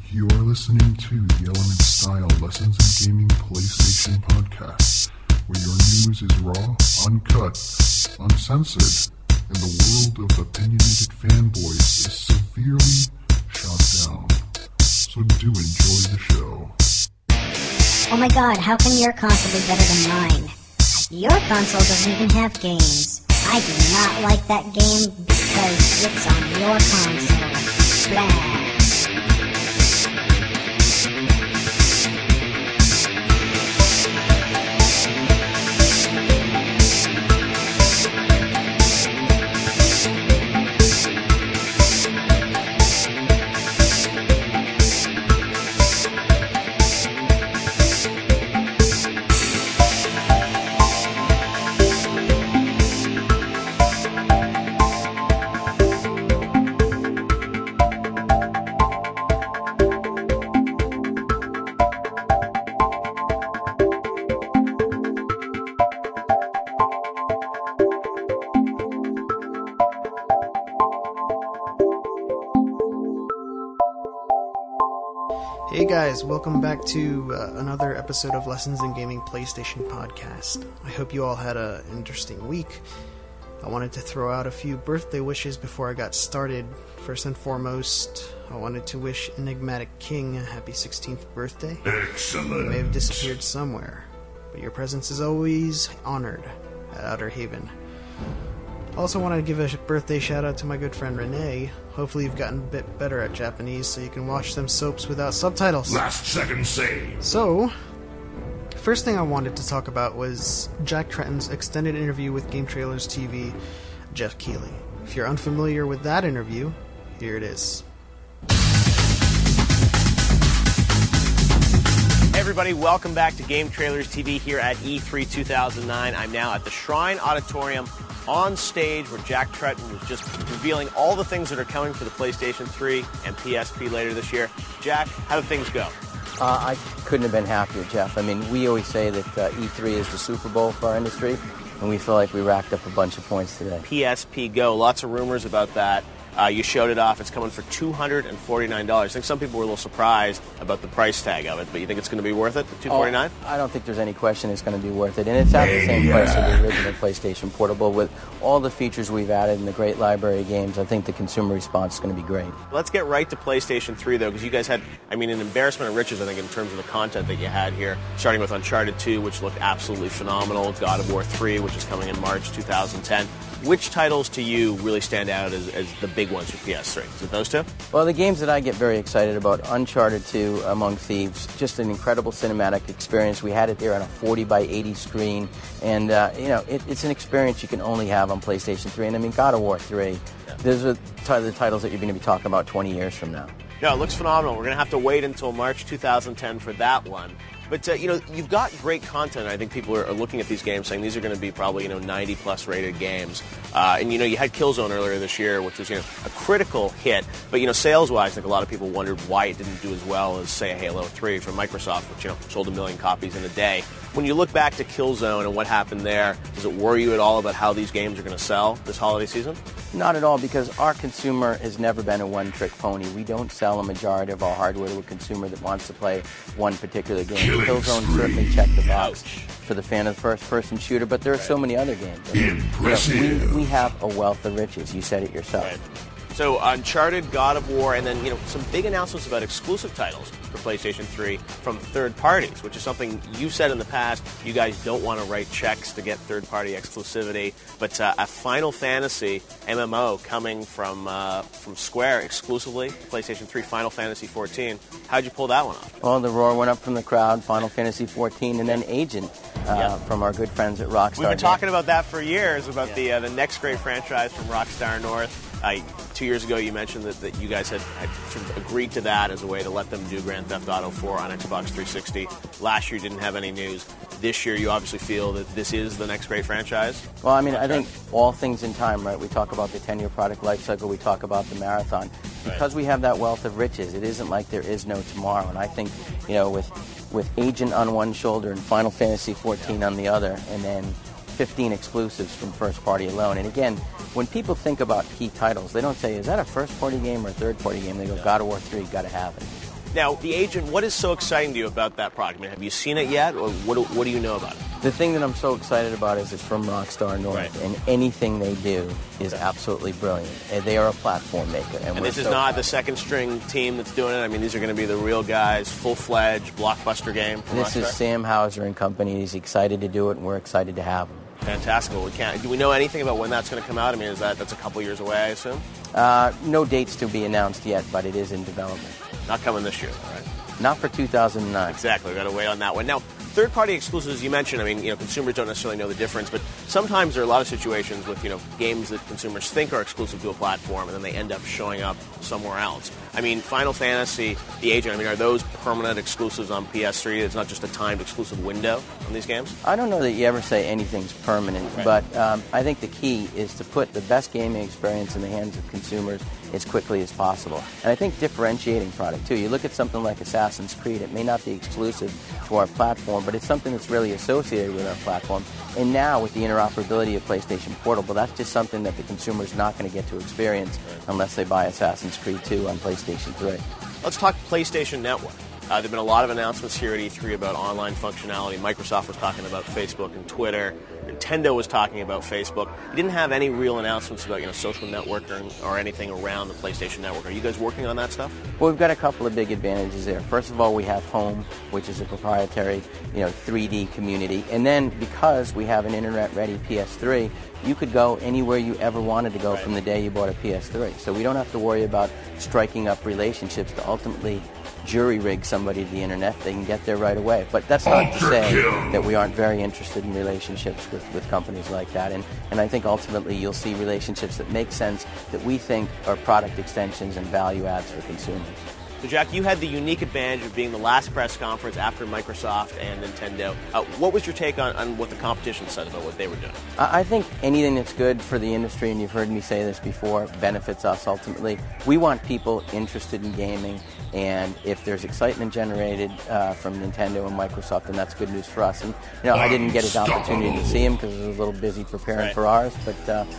You are listening to the Element Style Lessons in Gaming PlayStation podcast, where your news is raw, uncut, uncensored, and the world of opinionated fanboys is severely shot down. So do enjoy the show. Oh my god, how can your console be better than mine? Your console doesn't even have games. I do not like that game because it's on your console. Blah. Hey guys, welcome back to another episode of Lessons in Gaming PlayStation podcast. I hope you all had an interesting week. I wanted to throw out a few birthday wishes before I got started. First and foremost, I wanted to wish Enigmatic King a happy 16th birthday. Excellent. You may have disappeared somewhere, but your presence is always honored at Outer Haven. Also want to give a birthday shout out to my good friend Renee. Hopefully you've gotten a bit better at Japanese so you can watch them soaps without subtitles. Last second save. So, first thing I wanted to talk about was Jack Tretton's extended interview with Game Trailers TV, Jeff Keighley. If you're unfamiliar with that interview, here it is. Hey everybody, welcome back to Game Trailers TV here at E3 2009. I'm now at the Shrine Auditorium on stage where Jack Tretton was just revealing all the things that are coming for the PlayStation 3 and PSP later this year. Jack, how do things go? I couldn't have been happier, Jeff. I mean, we always say that E3 is the Super Bowl for our industry, and we feel like we racked up a bunch of points today. PSP Go, lots of rumors about that. You showed it off. It's coming for $249. I think some people were a little surprised about the price tag of it, but you think it's going to be worth it, the $249? I don't think there's any question it's going to be worth it. And it's at the same price as the original PlayStation Portable. With all the features we've added and the great library of games, I think the consumer response is going to be great. Let's get right to PlayStation 3, though, because you guys had, an embarrassment of riches, I think, in terms of the content that you had here, starting with Uncharted 2, which looked absolutely phenomenal, God of War 3, which is coming in March 2010. Which titles to you really stand out as the big ones for PS3? Is it those two? Well, the games that I get very excited about, Uncharted 2, Among Thieves, just an incredible cinematic experience. We had it there on a 40 by 80 screen, and it's an experience you can only have on PlayStation 3. And God of War 3, those are the titles that you're going to be talking about 20 years from now. No, it looks phenomenal. We're going to have to wait until March 2010 for that one. But, you've got great content. I think people are looking at these games saying these are going to be probably, 90-plus rated games. And, you had Killzone earlier this year, which was, a critical hit. But, sales-wise, I think a lot of people wondered why it didn't do as well as, say, a Halo 3 from Microsoft, which, sold 1 million copies in a day. When you look back to Killzone and what happened there, does it worry you at all about how these games are going to sell this holiday season? Not at all, because our consumer has never been a one-trick pony. We don't sell a majority of our hardware to a consumer that wants to play one particular game. Killzone certainly checked the box for the fan of the first-person shooter, but there are so many other games. We have a wealth of riches. You said it yourself. Right. So Uncharted, God of War, and then some big announcements about exclusive titles for PlayStation 3 from third parties, which is something you said in the past. You guys don't want to write checks to get third-party exclusivity, but a Final Fantasy MMO coming from Square exclusively, PlayStation 3, Final Fantasy 14. How'd you pull that one off? Well, the roar went up from the crowd, Final Fantasy 14, and then Agent from our good friends at Rockstar. We've been talking about that for years, about the next great franchise from Rockstar North. 2 years ago, you mentioned that you guys had sort of agreed to that as a way to let them do Grand Theft Auto 4 on Xbox 360. Last year, you didn't have any news. This year, you obviously feel that this is the next great franchise? Well, I think all things in time, right? We talk about the 10-year product life cycle. We talk about the marathon. Because we have that wealth of riches, it isn't like there is no tomorrow. And I think, with Agent on one shoulder and Final Fantasy 14 on the other, and then 15 exclusives from first party alone. And again, when people think about key titles, they don't say, is that a first party game or a third party game? They go, God of War 3, got to have it. Now, the Agent, what is so exciting to you about that product? I mean, have you seen it yet, or what do you know about it? The thing that I'm so excited about is it's from Rockstar North, Right. and anything they do is absolutely brilliant. And they are a platform maker. And this is not the second-string team that's doing it? I mean, these are going to be the real guys, full-fledged blockbuster game from This Rockstar? is Sam Houser and company. He's excited to do it, and we're excited to have him. Fantastic. Well, do we know anything about when that's going to come out? I mean, that's a couple years away, I assume? No dates to be announced yet, but it is in development. Not coming this year, all right? Not for 2009. Exactly. We've got to wait on that one. Now, third-party exclusives, you mentioned, I mean, consumers don't necessarily know the difference, but sometimes there are a lot of situations with, games that consumers think are exclusive to a platform, and then they end up showing up somewhere else. I mean, Final Fantasy, The Agent, I mean, are those permanent exclusives on PS3? It's not just a timed exclusive window on these games? I don't know that you ever say anything's permanent, Right. but I think the key is to put the best gaming experience in the hands of consumers as quickly as possible. And I think differentiating product, too. You look at something like Assassin's Creed, it may not be exclusive to our platform, but it's something that's really associated with our platform. And now, with the interoperability of PlayStation Portable, that's just something that the consumer's not going to get to experience unless they buy Assassin's Creed 2 on PlayStation 3. Let's talk PlayStation Network. There have been a lot of announcements here at E3 about online functionality. Microsoft was talking about Facebook and Twitter. Nintendo was talking about Facebook. You didn't have any real announcements about social networking or anything around the PlayStation Network. Are you guys working on that stuff? Well, we've got a couple of big advantages there. First of all, we have Home, which is a proprietary, 3D community. And then because we have an internet-ready PS3, you could go anywhere you ever wanted to go from the day you bought a PS3. So we don't have to worry about striking up relationships to ultimately jury-rig somebody to the internet. They can get there right away. But that's not to say that we aren't very interested in relationships with companies like that. And I think ultimately you'll see relationships that make sense, that we think are product extensions and value adds for consumers. So, Jack, you had the unique advantage of being the last press conference after Microsoft and Nintendo. What was your take on what the competition said about what they were doing? I think anything that's good for the industry, and you've heard me say this before, benefits us ultimately. We want people interested in gaming, and if there's excitement generated from Nintendo and Microsoft, then that's good news for us. And, I didn't get an opportunity to see them because I was a little busy preparing for ours, but,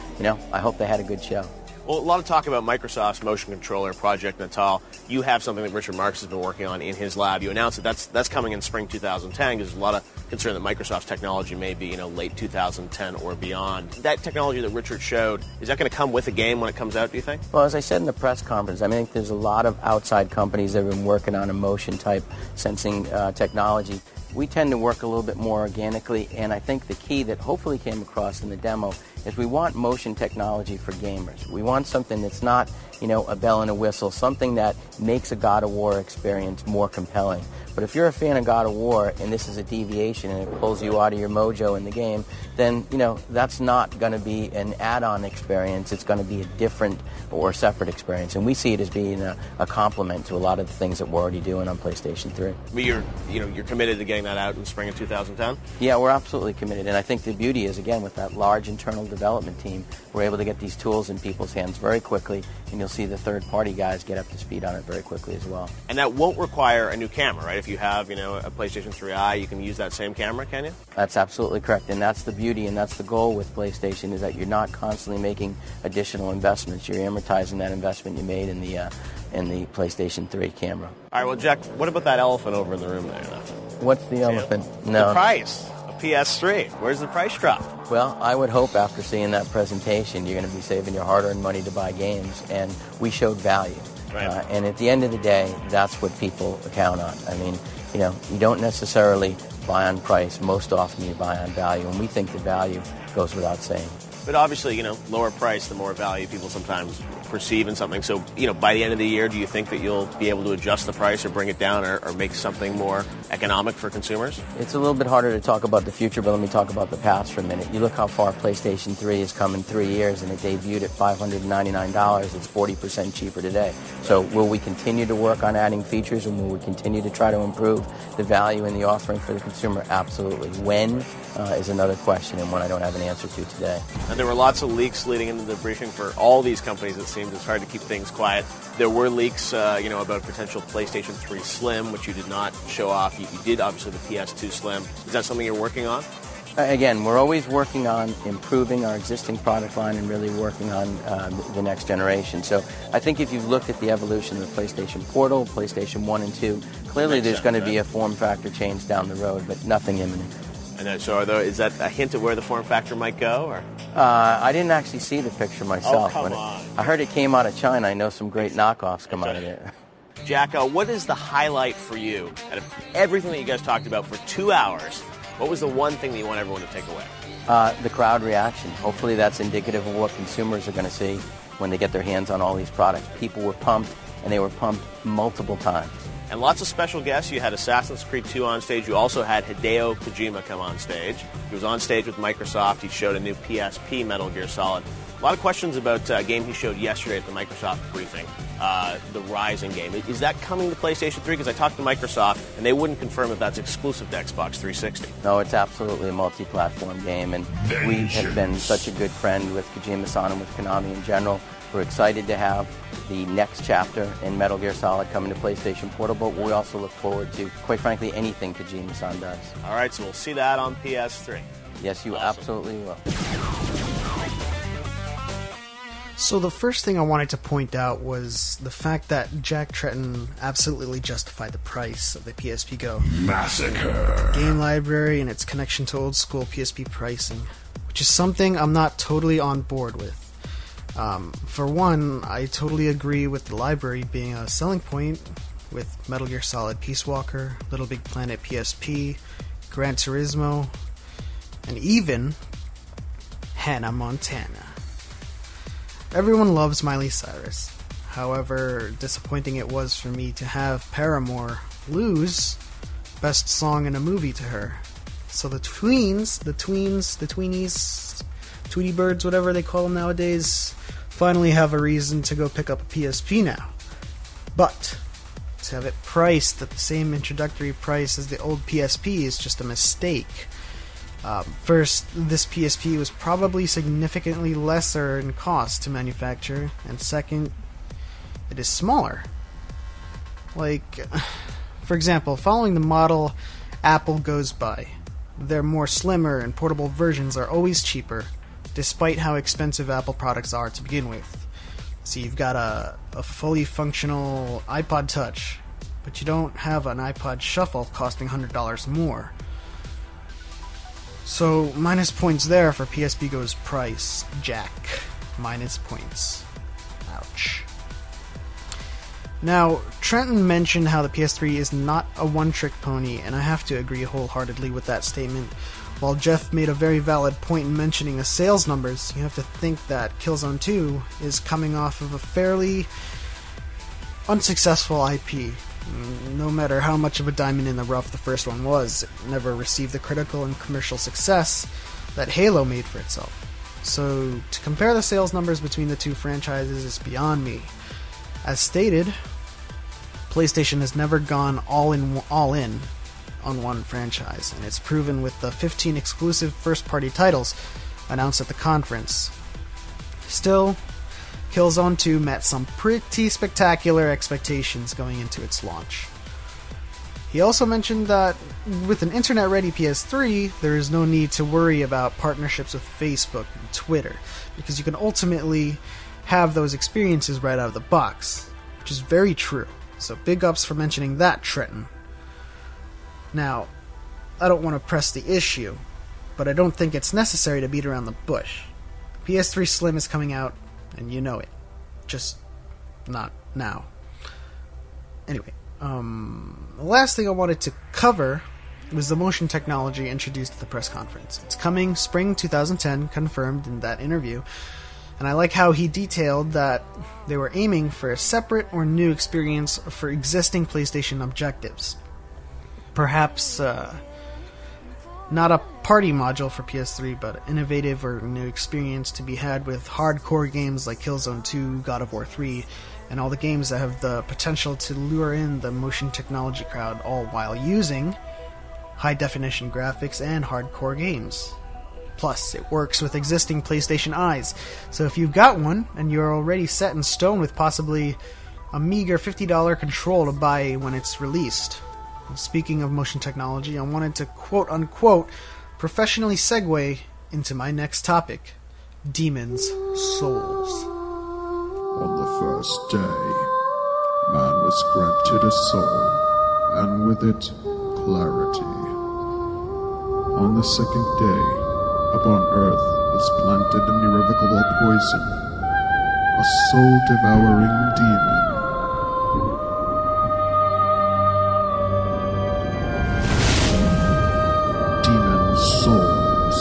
I hope they had a good show. Well, a lot of talk about Microsoft's motion controller, Project Natal. You have something that Richard Marks has been working on in his lab. You announced that that's coming in spring 2010 because there's a lot of concern that Microsoft's technology may be, late 2010 or beyond. That technology that Richard showed, is that going to come with a game when it comes out, do you think? Well, as I said in the press conference, I think there's a lot of outside companies that have been working on a motion-type sensing technology. We tend to work a little bit more organically, and I think the key that hopefully came across in the demo is we want motion technology for gamers. We want something that's not, a bell and a whistle, something that makes a God of War experience more compelling. But if you're a fan of God of War and this is a deviation and it pulls you out of your mojo in the game, then, that's not going to be an add-on experience. It's going to be a different or separate experience. And we see it as being a complement to a lot of the things that we're already doing on PlayStation 3. But you're committed to getting that out in spring of 2010? Yeah, we're absolutely committed. And I think the beauty is, again, with that large internal development team, we're able to get these tools in people's hands very quickly, and you'll see the third-party guys get up to speed on it very quickly as well. And that won't require a new camera, right? If you have, a PlayStation 3i, you can use that same camera, can you? That's absolutely correct, and that's the beauty and that's the goal with PlayStation, is that you're not constantly making additional investments. You're amortizing that investment you made in the PlayStation 3 camera. All right, well, Jack, what about that elephant over in the room there? What's the elephant? The price of PS3. Where's the price drop? Well, I would hope after seeing that presentation you're going to be saving your hard-earned money to buy games, and we showed value. Right. And at the end of the day, that's what people count on. I mean, you don't necessarily buy on price. Most often you buy on value, and we think the value goes without saying. But obviously, lower price, the more value people sometimes perceive in something. So, by the end of the year, do you think that you'll be able to adjust the price or bring it down or make something more economic for consumers? It's a little bit harder to talk about the future, but let me talk about the past for a minute. You look how far PlayStation 3 has come in 3 years, and it debuted at $599. It's 40% cheaper today. So will we continue to work on adding features, and will we continue to try to improve the value in the offering for the consumer? Absolutely. When is another question, and one I don't have an answer to today. And there were lots of leaks leading into the briefing for all these companies. It seems it's hard to keep things quiet. There were leaks, about a potential PlayStation 3 Slim, which you did not show off. You did, obviously, the PS2 Slim. Is that something you're working on? Again, we're always working on improving our existing product line and really working on the next generation. So I think if you've looked at the evolution of the PlayStation Portal, PlayStation 1 and 2, clearly there's going to be a form factor change down the road, but nothing imminent. And then, so is that a hint of where the form factor might go? Or? I didn't actually see the picture myself. Oh, come on. I heard it came out of China. I know some great knockoffs come out of there. Jack, what is the highlight for you out of everything that you guys talked about for 2 hours? What was the one thing that you want everyone to take away? The crowd reaction. Hopefully that's indicative of what consumers are going to see when they get their hands on all these products. People were pumped, and they were pumped multiple times. And lots of special guests. You had Assassin's Creed 2 on stage. You also had Hideo Kojima come on stage. He was on stage with Microsoft. He showed a new PSP Metal Gear Solid. A lot of questions about a game he showed yesterday at the Microsoft briefing, the Rising game. Is that coming to PlayStation 3? Because I talked to Microsoft, and they wouldn't confirm if that's exclusive to Xbox 360. No, it's absolutely a multi-platform game, and we have been such a good friend with Kojima-san and with Konami in general. We're excited to have the next chapter in Metal Gear Solid coming to PlayStation Portal, but we also look forward to, quite frankly, anything Kojima-san does. All right, so we'll see that on PS3. Yes, you absolutely will. So the first thing I wanted to point out was the fact that Jack Tretton absolutely justified the price of the PSP Go. Massacre. Game library and its connection to old school PSP pricing, which is something I'm not totally on board with. For one, I totally agree with the library being a selling point with Metal Gear Solid Peace Walker, Little Big Planet PSP, Gran Turismo, and even Hannah Montana. Everyone loves Miley Cyrus. However, disappointing it was for me to have Paramore lose Best Song in a Movie to her. So the Tweenies, Tweety Birds, whatever they call them nowadays, finally have a reason to go pick up a PSP now. But to have it priced at the same introductory price as the old PSP is just a mistake. First, this PSP was probably significantly lesser in cost to manufacture, and second, it is smaller. Like, for example, following the model Apple goes by, their more slimmer and portable versions are always cheaper, despite how expensive Apple products are to begin with. So you've got a fully functional iPod Touch, but you don't have an iPod Shuffle costing $100 more. So, minus points there for PSP Go's price. Jack. Minus points. Ouch. Now, Trenton mentioned how the PS3 is not a one-trick pony, and I have to agree wholeheartedly with that statement. While Jeff made a very valid point in mentioning the sales numbers, you have to think that Killzone 2 is coming off of a fairly unsuccessful IP. No matter how much of a diamond in the rough the first one was, it never received the critical and commercial success that Halo made for itself. So, to compare the sales numbers between the two franchises is beyond me. As stated, PlayStation has never gone all in on one franchise, and it's proven with the 15 exclusive first-party titles announced at the conference. Still, Killzone 2 met some pretty spectacular expectations going into its launch. He also mentioned that with an internet-ready PS3, there is no need to worry about partnerships with Facebook and Twitter, because you can ultimately have those experiences right out of the box, which is very true. So big ups for mentioning that, Trenton. Now, I don't want to press the issue, but I don't think it's necessary to beat around the bush. PS3 Slim is coming out, and you know it. Just not now. Anyway, the last thing I wanted to cover was the motion technology introduced at the press conference. It's coming spring 2010, confirmed in that interview, and I like how he detailed that they were aiming for a separate or new experience for existing PlayStation objectives. Perhaps not a party module for PS3, but an innovative or new experience to be had with hardcore games like Killzone 2, God of War 3, and all the games that have the potential to lure in the motion technology crowd, all while using high-definition graphics and hardcore games. Plus, it works with existing PlayStation Eyes, so if you've got one, and you're already set in stone with possibly a meager $50 control to buy when it's released. Speaking of motion technology, I wanted to quote-unquote professionally segue into my next topic, Demon's Souls. On the first day, man was granted a soul, and with it, clarity. On the second day, upon earth was planted an irrevocable poison, a soul-devouring demon. Demon's Souls.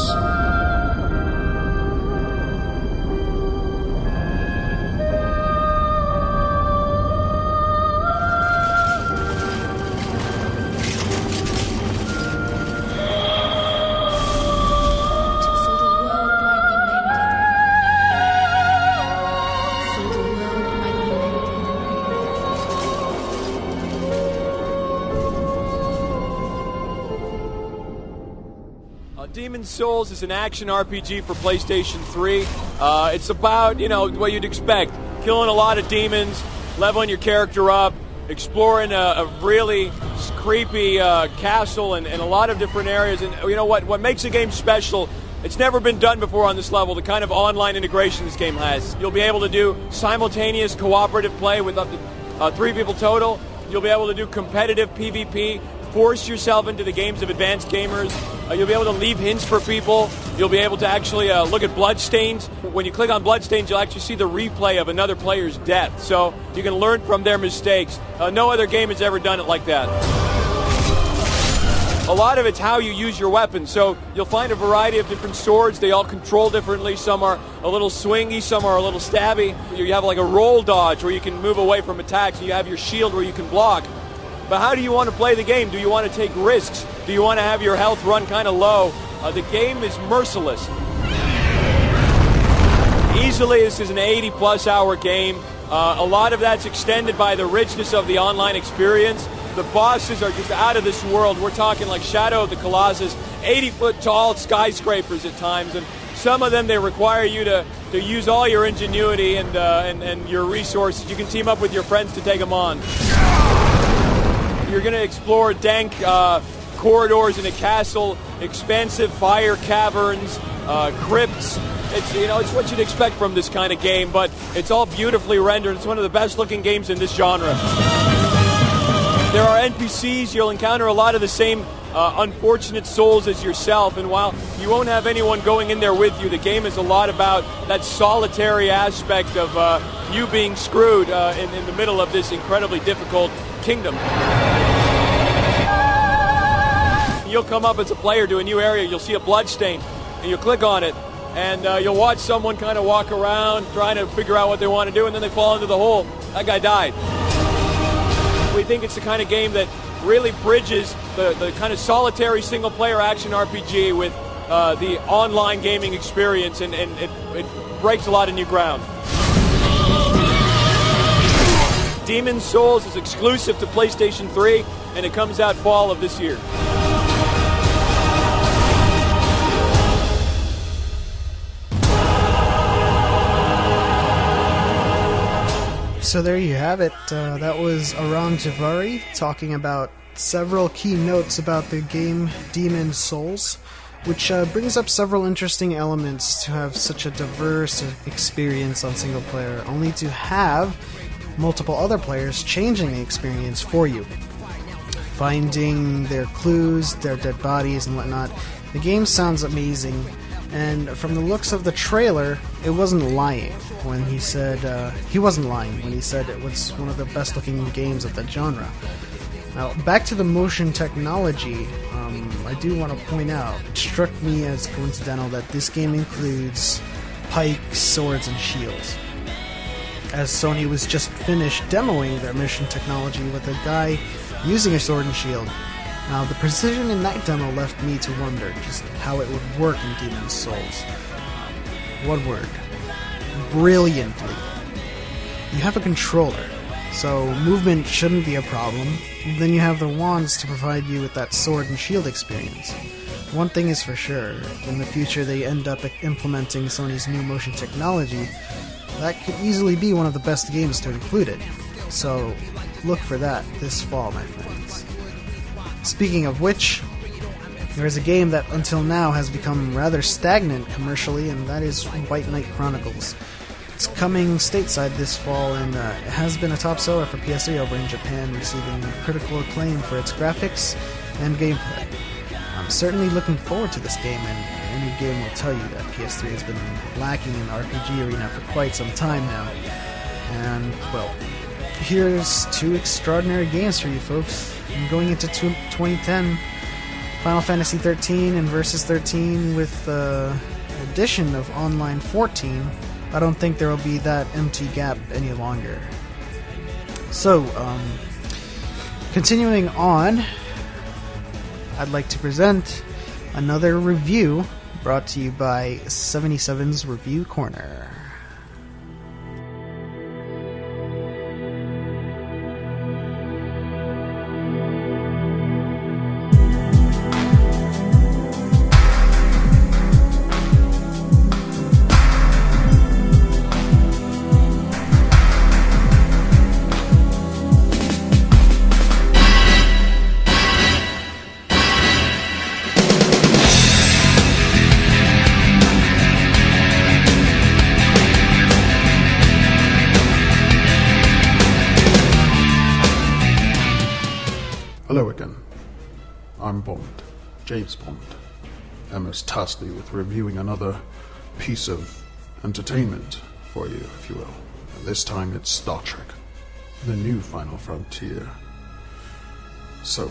Demon's Souls is an action RPG for PlayStation 3. It's about, what you'd expect. Killing a lot of demons, leveling your character up, exploring a really creepy castle and a lot of different areas. And you know what makes the game special, it's never been done before on this level, the kind of online integration this game has. You'll be able to do simultaneous cooperative play with up to 3 people total. You'll be able to do competitive PvP, force yourself into the games of advanced gamers. You'll be able to leave hints for people. You'll be able to actually look at bloodstains. When you click on bloodstains, you'll actually see the replay of another player's death. So you can learn from their mistakes. No other game has ever done it like that. A lot of it's how you use your weapons. So you'll find a variety of different swords. They all control differently. Some are a little swingy, some are a little stabby. You have like a roll dodge where you can move away from attacks. You have your shield where you can block. But how do you want to play the game? Do you want to take risks? Do you want to have your health run kind of low? The game is merciless. Easily, this is an 80-plus hour game. A lot of that's extended by the richness of the online experience. The bosses are just out of this world. We're talking like Shadow of the Colossus, 80-foot tall skyscrapers at times, and some of them they require you to use all your ingenuity and your resources. You can team up with your friends to take them on. You're going to explore dank corridors in a castle, expansive fire caverns, crypts. It's what you'd expect from this kind of game, but it's all beautifully rendered. It's one of the best-looking games in this genre. There are NPCs. You'll encounter a lot of the same unfortunate souls as yourself, and while you won't have anyone going in there with you, the game is a lot about that solitary aspect of you being screwed in the middle of this incredibly difficult kingdom. You'll come up as a player to a new area, you'll see a bloodstain, and you'll click on it, and you'll watch someone kind of walk around trying to figure out what they want to do, and then they fall into the hole. That guy died. We think it's the kind of game that really bridges the kind of solitary single-player action RPG with the online gaming experience, and it breaks a lot of new ground. Demon's Souls is exclusive to PlayStation 3, and it comes out fall of this year. So there you have it. That was Aram Javari talking about several key notes about the game Demon's Souls, which brings up several interesting elements to have such a diverse experience on single player, only to have multiple other players changing the experience for you, finding their clues, their dead bodies and whatnot. The game sounds amazing, and from the looks of the trailer, it wasn't lying when he said it was one of the best looking games of that genre. Now, back to the motion technology, I do want to point out, it struck me as coincidental that this game includes pikes, swords, and shields, as Sony was just finished demoing their motion technology with a guy using a sword and shield. Now, the precision in that demo left me to wonder just how it would work in Demon's Souls. One word: brilliantly. You have a controller, so movement shouldn't be a problem. Then you have the wands to provide you with that sword and shield experience. One thing is for sure, in the future they end up implementing Sony's new motion technology, that could easily be one of the best games to include it. So, look for that this fall, my friends. Speaking of which, There is a game that until now has become rather stagnant commercially, and that is White Knight Chronicles. It's coming stateside this fall, and it has been a top seller for PS3 over in Japan, receiving critical acclaim for its graphics and gameplay. I'm certainly looking forward to this game, and any game will tell you that PS3 has been lacking in the RPG arena for quite some time now. And, well, here's two extraordinary games for you folks. And going into 2010, Final Fantasy XIII and Versus 13 with the addition of Online 14, I don't think there will be that empty gap any longer. So, continuing on, I'd like to present another review brought to you by 77's Review Corner. Hello again. I'm Bond, James Bond. Emma's tasked me with reviewing another piece of entertainment for you, if you will. And this time it's Star Trek, the new Final Frontier. So,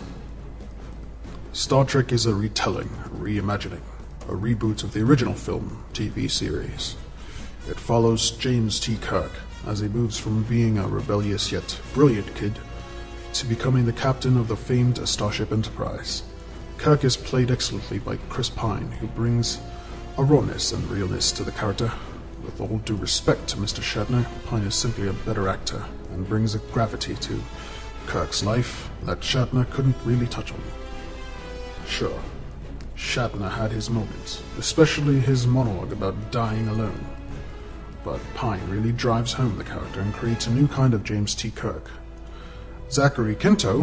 Star Trek is a retelling, a reimagining, a reboot of the original film TV series. It follows James T. Kirk as he moves from being a rebellious yet brilliant kid to becoming the captain of the famed Starship Enterprise. Kirk is played excellently by Chris Pine, who brings a rawness and realness to the character. With all due respect to Mr. Shatner, Pine is simply a better actor and brings a gravity to Kirk's life that Shatner couldn't really touch on. Sure, Shatner had his moments, especially his monologue about dying alone. But Pine really drives home the character and creates a new kind of James T. Kirk. Zachary Quinto,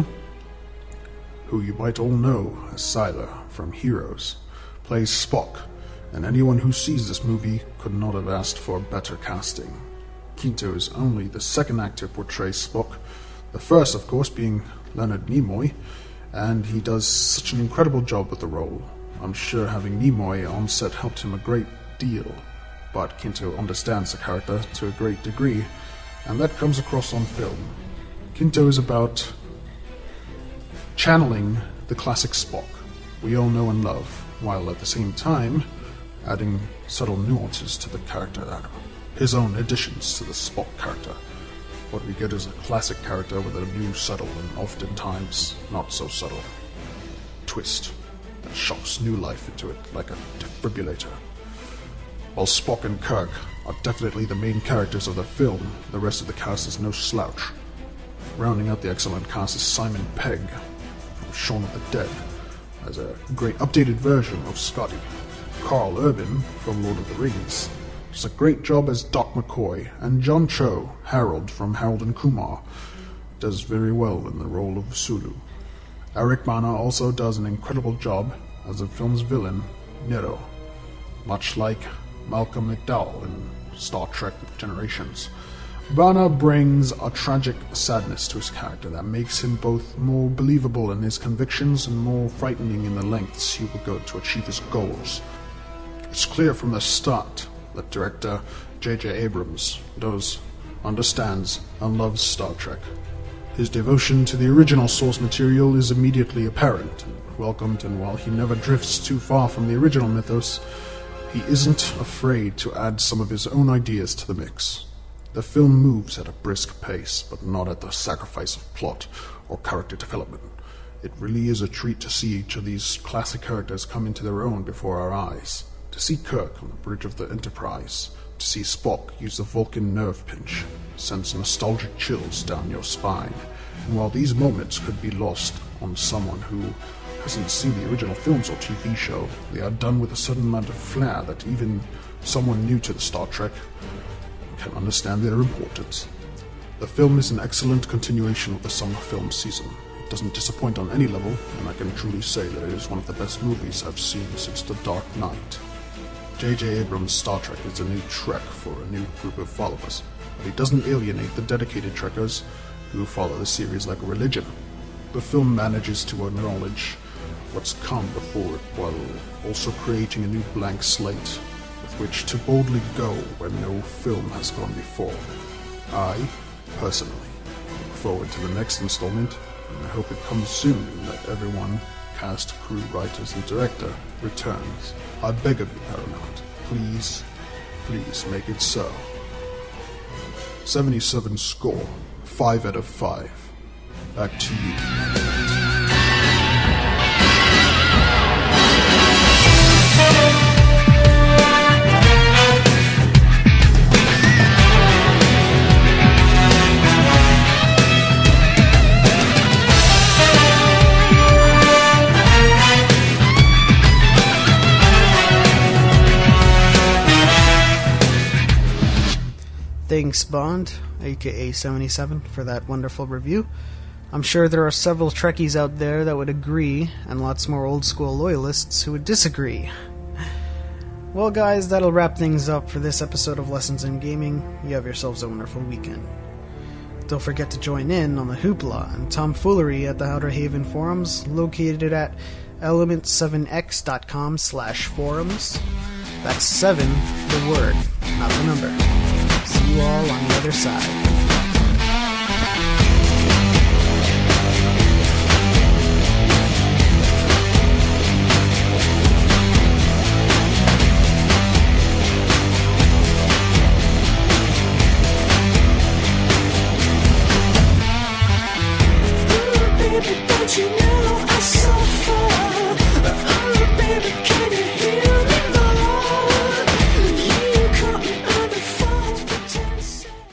who you might all know as Sylar from Heroes, plays Spock, and anyone who sees this movie could not have asked for better casting. Quinto is only the second actor to portray Spock, the first, of course, being Leonard Nimoy, and he does such an incredible job with the role. I'm sure having Nimoy on set helped him a great deal, but Quinto understands the character to a great degree, and that comes across on film. Quinto is about channeling the classic Spock we all know and love, while at the same time adding subtle nuances to the character, his own additions to the Spock character. What we get is a classic character with a new subtle and oftentimes not so subtle twist that shocks new life into it like a defibrillator. While Spock and Kirk are definitely the main characters of the film, the rest of the cast is no slouch. Rounding out the excellent cast is Simon Pegg from Shaun of the Dead as a great updated version of Scotty. Carl Urban from Lord of the Rings does a great job as Doc McCoy, and John Cho, Harold from Harold and Kumar, does very well in the role of Sulu. Eric Bana also does an incredible job as the film's villain, Nero, much like Malcolm McDowell in Star Trek Generations. Bana brings a tragic sadness to his character that makes him both more believable in his convictions and more frightening in the lengths he will go to achieve his goals. It's clear from the start that director J.J. Abrams understands and loves Star Trek. His devotion to the original source material is immediately apparent and welcomed, and while he never drifts too far from the original mythos, he isn't afraid to add some of his own ideas to the mix. The film moves at a brisk pace, but not at the sacrifice of plot or character development. It really is a treat to see each of these classic characters come into their own before our eyes. To see Kirk on the bridge of the Enterprise, to see Spock use the Vulcan nerve pinch, sends nostalgic chills down your spine. And while these moments could be lost on someone who hasn't seen the original films or TV show, they are done with a certain amount of flair that even someone new to the Star Trek can understand their importance. The film is an excellent continuation of the summer film season. It doesn't disappoint on any level, and I can truly say that it is one of the best movies I've seen since The Dark Knight. J.J. Abrams' Star Trek is a new trek for a new group of followers, but he doesn't alienate the dedicated trekkers who follow the series like a religion. The film manages to acknowledge what's come before it while also creating a new blank slate with which to boldly go where no film has gone before. I, personally, look forward to the next installment, and I hope it comes soon and that everyone, cast, crew, writers, and director, returns. I beg of you, Paramount, please make it so. 77 score, 5 out of 5. Back to you. Thanks, Bond, aka 77, for that wonderful review. I'm sure there are several Trekkies out there that would agree, and lots more old-school loyalists who would disagree. Well, guys, that'll wrap things up for this episode of Lessons in Gaming. You have yourselves a wonderful weekend. Don't forget to join in on the hoopla and tomfoolery at the Outer Haven forums, located at element7x.com/forums. That's 7, the word, not the number. See you all on the other side.